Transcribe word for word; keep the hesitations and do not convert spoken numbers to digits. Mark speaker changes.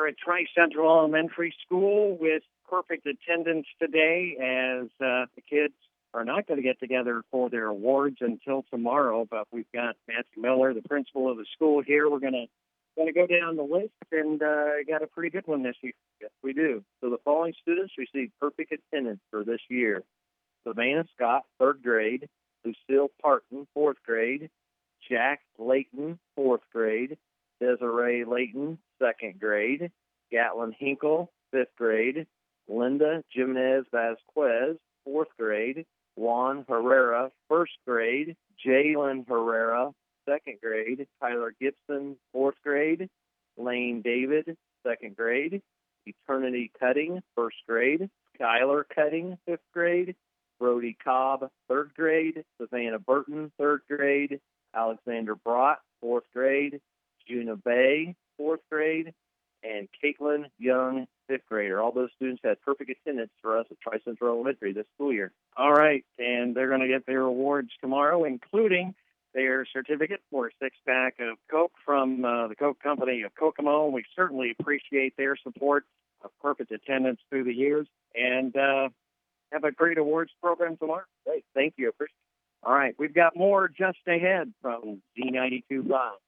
Speaker 1: at Tri-Central Elementary School with perfect attendance today as uh, the kids are not going to get together for their awards until tomorrow, but we've got Matthew Miller, the principal of the school, here. We're going to going to go down the list, and uh, got a pretty good one this year. Yes, we do. So the following students received perfect attendance for this year: Savannah Scott, third grade; Lucille Parton, fourth grade; Jack Layton, fourth grade; Desiree Layton, second grade; Gatlin Hinkle, fifth grade; Linda Jimenez Vasquez, fourth grade; Juan Herrera, first grade; Jalen Herrera, second grade; Tyler Gibson, fourth grade; Lane David, second grade; Eternity Cutting, first grade; Skylar Cutting, fifth grade; Brody Cobb, third grade; Savannah Burton, third grade; Alexander Brott, fourth grade; Juna Bay, fourth grade; and Caitlin Young, fifth grader. All those students had perfect attendance for us at Tri-Central Elementary this school year. All right, and they're going to get their awards tomorrow, including their certificate for a six-pack of Coke from uh, the Coke Company of Kokomo. We certainly appreciate their support of perfect attendance through the years, and uh, have a great awards program tomorrow. Great, thank you. Appreciate it. All right, we've got more just ahead from Z ninety-two Live.